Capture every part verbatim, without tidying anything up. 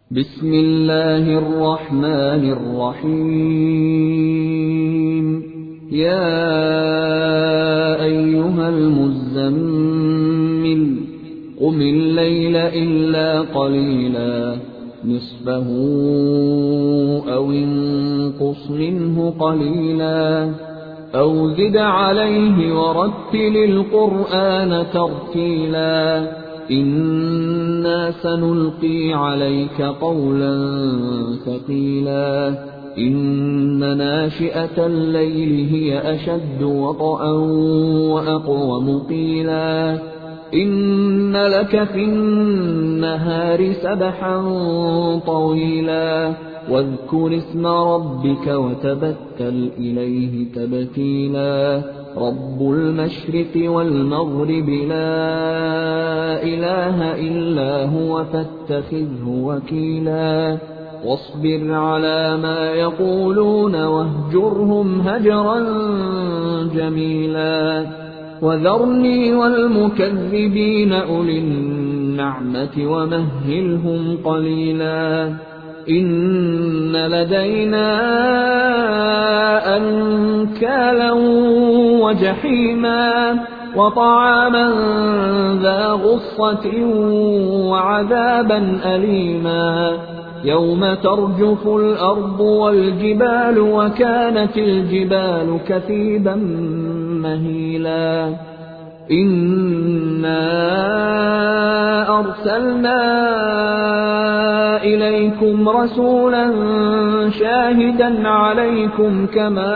بسم الله الرحمن الرحيم يا أيها المزمل قم الليل إلا قليلا نصفه أو انقص منه قليلا أو زد عليه ورتل القرآن ترتيلا إنا سنلقي عليك قولا ثقيلا إن ناشئة الليل هي أشد وطئا وأقوم قيلا إن لك في النهار سبحا طويلا واذكر اسم ربك وتبتل إليه تبتيلا رب المشرق والمغرب لا إله إلا هو فاتخذه وكيلا واصبر على ما يقولون واهجرهم هجرا جميلا وذرني والمكذبين أولي النعمة ومهلهم قليلا إن لدينا أنكالا وجحيما وطعاما ذا غصة وعذابا أليما يوم ترجف الأرض والجبال وكانت الجبال كثيبا مهيلا إنا أرسلنا إليكم رسولا شاهدا عليكم كما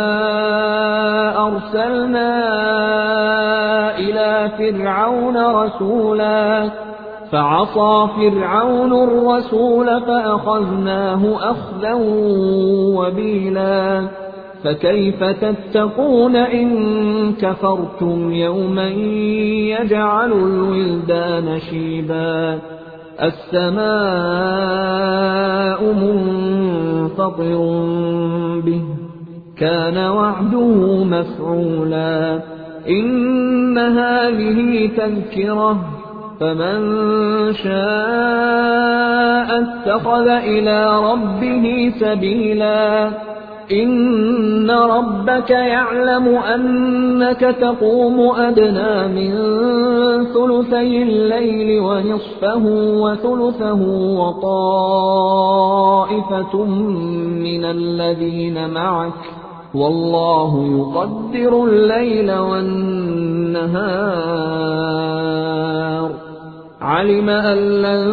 أرسلنا إلى فرعون رسولا فعصى فرعون الرسول فأخذناه أخذا وبيلا فكيف تتقون إن كفرتم يوما يجعل الولدان شيبا السماء منفطر به كان وعده مفعولا إن هذه تذكرة فمن شاء اتخذ إلى ربه سبيلا إن ربك يعلم أنك تقوم أدنى من ثلثي الليل ونصفه وثلثه وطائفة من الذين معك والله يقدر الليل والنهار علم أن لن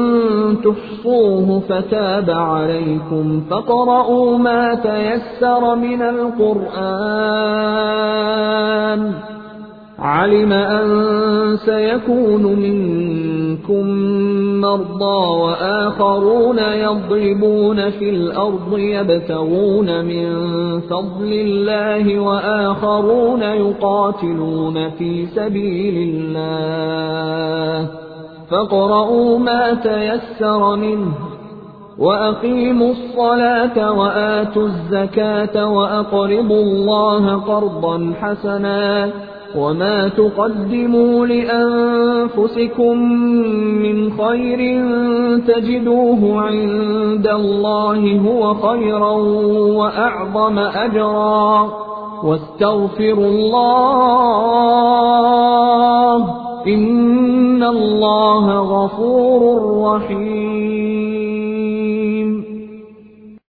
تحصوه فتاب عليكم فاقرؤوا ما تيسر من القرآن علم أن سيكون منكم مرضى وآخرون يضربون في الأرض يبتغون من فضل الله وآخرون يقاتلون في سبيل الله فاقرؤوا ما تيسر منه وأقيموا الصلاة وآتوا الزكاة وأقرضوا الله قرضا حسنا وما تقدموا لأنفسكم من خير تجدوه عند الله هو خيرا وأعظم أجرا واستغفروا الله إن الله غفور رحيم